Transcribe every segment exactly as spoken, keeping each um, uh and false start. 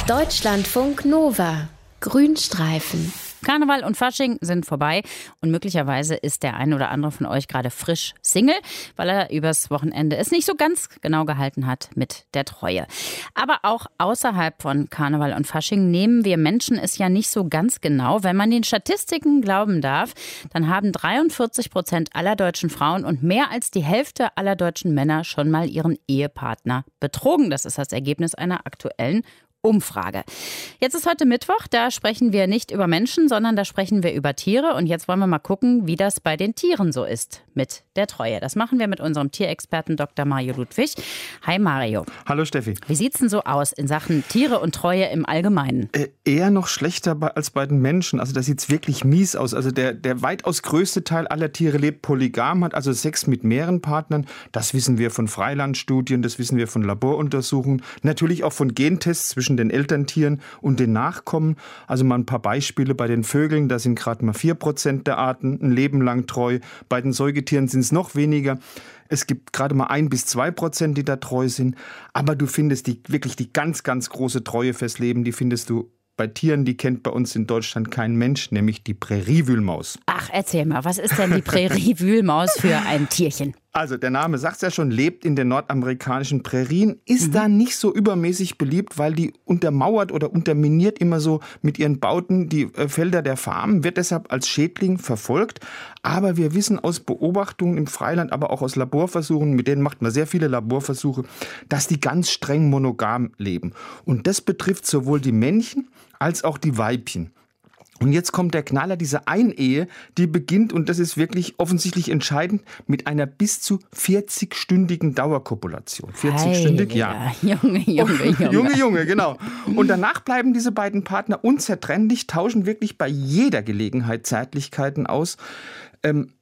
Deutschlandfunk Nova. Grünstreifen. Karneval und Fasching sind vorbei und möglicherweise ist der ein oder andere von euch gerade frisch Single, weil er übers Wochenende es nicht so ganz genau gehalten hat mit der Treue. Aber auch außerhalb von Karneval und Fasching nehmen wir Menschen es ja nicht so ganz genau. Wenn man den Statistiken glauben darf, dann haben dreiundvierzig Prozent aller deutschen Frauen und mehr als die Hälfte aller deutschen Männer schon mal ihren Ehepartner betrogen. Das ist das Ergebnis einer aktuellen Umfrage. Jetzt ist heute Mittwoch, da sprechen wir nicht über Menschen, sondern da sprechen wir über Tiere. Und jetzt wollen wir mal gucken, wie das bei den Tieren so ist mit der Treue. Das machen wir mit unserem Tierexperten Doktor Mario Ludwig. Hi Mario. Hallo Steffi. Wie sieht's denn so aus in Sachen Tiere und Treue im Allgemeinen? Äh, eher noch schlechter bei, als bei den Menschen. Also da sieht's wirklich mies aus. Also der, der weitaus größte Teil aller Tiere lebt polygam, hat also Sex mit mehreren Partnern. Das wissen wir von Freilandstudien, das wissen wir von Laboruntersuchungen. Natürlich auch von Gentests zwischen den Elterntieren und den Nachkommen. Also mal ein paar Beispiele bei den Vögeln, da sind gerade mal vier Prozent der Arten ein Leben lang treu. Bei den Säugetieren sind es noch weniger. Es gibt gerade mal ein bis zwei Prozent, die da treu sind. Aber du findest die, wirklich die ganz, ganz große Treue fürs Leben, die findest du bei Tieren, die kennt bei uns in Deutschland kein Mensch, nämlich die Präriewühlmaus. Ach, erzähl mal, was ist denn die Präriewühlmaus für ein Tierchen? Also der Name sagt es ja schon, lebt in den nordamerikanischen Prärien, ist mhm. da nicht so übermäßig beliebt, weil die untermauert oder unterminiert immer so mit ihren Bauten die äh, Felder der Farmen, wird deshalb als Schädling verfolgt. Aber wir wissen aus Beobachtungen im Freiland, aber auch aus Laborversuchen, mit denen macht man sehr viele Laborversuche, dass die ganz streng monogam leben. Und das betrifft sowohl die Männchen als auch die Weibchen. Und jetzt kommt der Knaller, diese Einehe, die beginnt, und das ist wirklich offensichtlich entscheidend, mit einer bis zu vierzigstündigen Dauerkopulation. vierzig-stündig, ja. Junge, Junge, Junge. Junge, Junge, genau. Und danach bleiben diese beiden Partner unzertrennlich, tauschen wirklich bei jeder Gelegenheit Zärtlichkeiten aus, ähm,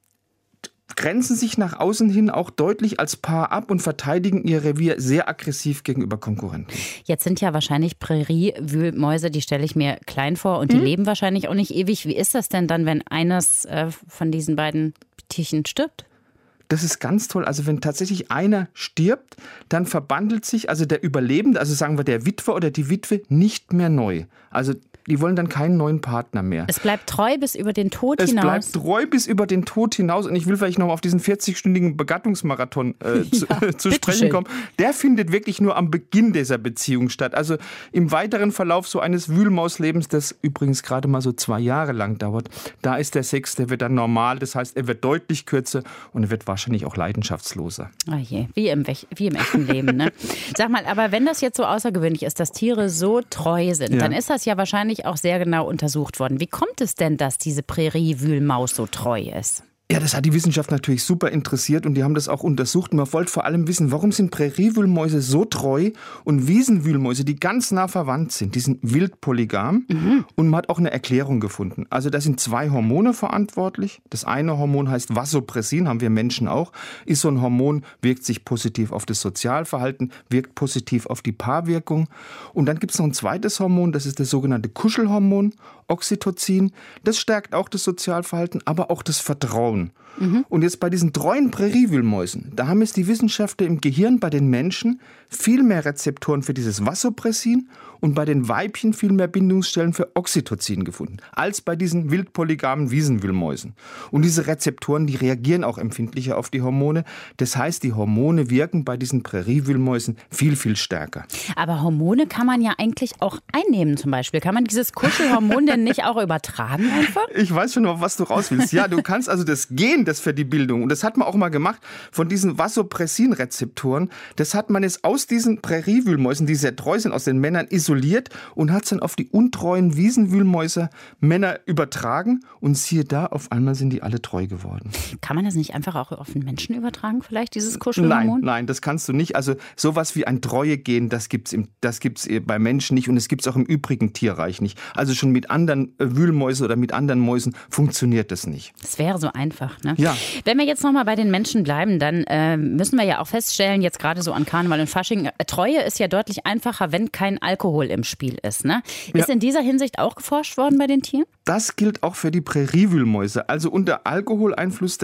grenzen sich nach außen hin auch deutlich als Paar ab und verteidigen ihr Revier sehr aggressiv gegenüber Konkurrenten. Jetzt sind ja wahrscheinlich Präriewühlmäuse, die stelle ich mir klein vor und die mhm. leben wahrscheinlich auch nicht ewig. Wie ist das denn dann, wenn eines äh, von diesen beiden Tierchen stirbt? Das ist ganz toll. Also wenn tatsächlich einer stirbt, dann verbandelt sich also der Überlebende, also sagen wir der Witwer oder die Witwe, nicht mehr neu. Also die wollen dann keinen neuen Partner mehr. Es bleibt treu bis über den Tod es hinaus. Es bleibt treu bis über den Tod hinaus. Und ich will vielleicht noch auf diesen vierzig-stündigen Begattungsmarathon äh, zu, ja, zu sprechen schön. kommen. Der findet wirklich nur am Beginn dieser Beziehung statt. Also im weiteren Verlauf so eines Wühlmauslebens, das übrigens gerade mal so zwei Jahre lang dauert, da ist der Sex, der wird dann normal. Das heißt, er wird deutlich kürzer und er wird wahrscheinlich auch leidenschaftsloser. Oh je, wie im, wie im echten Leben. Ne? Sag mal, aber wenn das jetzt so außergewöhnlich ist, dass Tiere so treu sind, ja. dann ist das ja wahrscheinlich auch sehr genau untersucht worden. Wie kommt es denn, dass diese Präriewühlmaus so treu ist? Ja, das hat die Wissenschaft natürlich super interessiert und die haben das auch untersucht. Man wollte vor allem wissen, warum sind Präriewühlmäuse so treu und Wiesenwühlmäuse, die ganz nah verwandt sind, die sind wild polygam mhm. und man hat auch eine Erklärung gefunden. Also da sind zwei Hormone verantwortlich. Das eine Hormon heißt Vasopressin, haben wir Menschen auch. Ist so ein Hormon, wirkt sich positiv auf das Sozialverhalten, wirkt positiv auf die Paarwirkung. Und dann gibt es noch ein zweites Hormon, das ist das sogenannte Kuschelhormon, Oxytocin. Das stärkt auch das Sozialverhalten, aber auch das Vertrauen. Mhm. Und jetzt bei diesen treuen Präriewühlmäusen, da haben es die Wissenschaftler im Gehirn bei den Menschen viel mehr Rezeptoren für dieses Vasopressin und bei den Weibchen viel mehr Bindungsstellen für Oxytocin gefunden, als bei diesen wildpolygamen Wiesenwühlmäusen. Und diese Rezeptoren, die reagieren auch empfindlicher auf die Hormone. Das heißt, die Hormone wirken bei diesen Präriewühlmäusen viel, viel stärker. Aber Hormone kann man ja eigentlich auch einnehmen zum Beispiel. Kann man dieses Kuschelhormon denn nicht auch übertragen einfach? Ich weiß schon, auf was du raus willst. Ja, du kannst also das Gen, das für die Bildung, und das hat man auch mal gemacht, von diesen Vasopressin-Rezeptoren, das hat man jetzt aus diesen Präriewühlmäusen, die sehr treu sind, aus den Männern isoliert und hat es dann auf die untreuen Wiesenwühlmäuse Männer übertragen und siehe da, auf einmal sind die alle treu geworden. Kann man das nicht einfach auch auf den Menschen übertragen, vielleicht, dieses Kuschelhormon? Nein, nein, das kannst du nicht. Also sowas wie ein Treuegen, das gibt's im, das gibt's bei Menschen nicht und es gibt es auch im übrigen Tierreich nicht. Also schon mit anderen Wühlmäusen oder mit anderen Mäusen funktioniert das nicht. Das wäre so einfach, ne? Ja. Wenn wir jetzt nochmal bei den Menschen bleiben, dann äh, müssen wir ja auch feststellen, jetzt gerade so an Karneval und Fasching, äh, Treue ist ja deutlich einfacher, wenn kein Alkohol im Spiel ist, ne? Ist ja. in dieser Hinsicht auch geforscht worden bei den Tieren? Das gilt auch für die Präriewühlmäuse. Also unter Alkoholeinfluss, da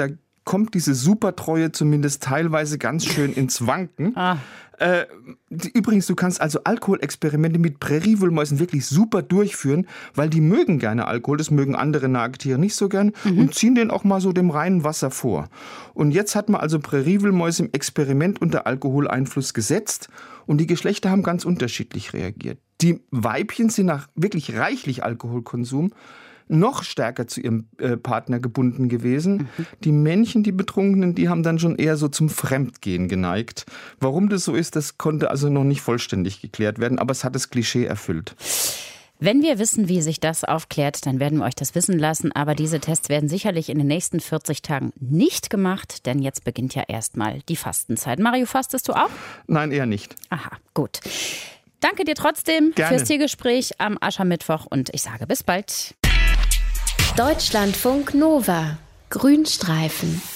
kommt diese Supertreue zumindest teilweise ganz schön ins Wanken. Ah. Äh, übrigens, du kannst also Alkoholexperimente mit Präriewühlmäusen wirklich super durchführen, weil die mögen gerne Alkohol, das mögen andere Nagetiere nicht so gern mhm. und ziehen den auch mal so dem reinen Wasser vor. Und jetzt hat man also Präriewühlmäuse im Experiment unter Alkoholeinfluss gesetzt und die Geschlechter haben ganz unterschiedlich reagiert. Die Weibchen sind nach wirklich reichlich Alkoholkonsum noch stärker zu ihrem äh, Partner gebunden gewesen. Mhm. Die Männchen, die Betrunkenen, die haben dann schon eher so zum Fremdgehen geneigt. Warum das so ist, das konnte also noch nicht vollständig geklärt werden, aber es hat das Klischee erfüllt. Wenn wir wissen, wie sich das aufklärt, dann werden wir euch das wissen lassen. Aber diese Tests werden sicherlich in den nächsten vierzig Tagen nicht gemacht, denn jetzt beginnt ja erstmal die Fastenzeit. Mario, fastest du auch? Nein, eher nicht. Aha, gut. Danke dir trotzdem Gerne. fürs Tiergespräch am Aschermittwoch und ich sage bis bald. Deutschlandfunk Nova. Grünstreifen.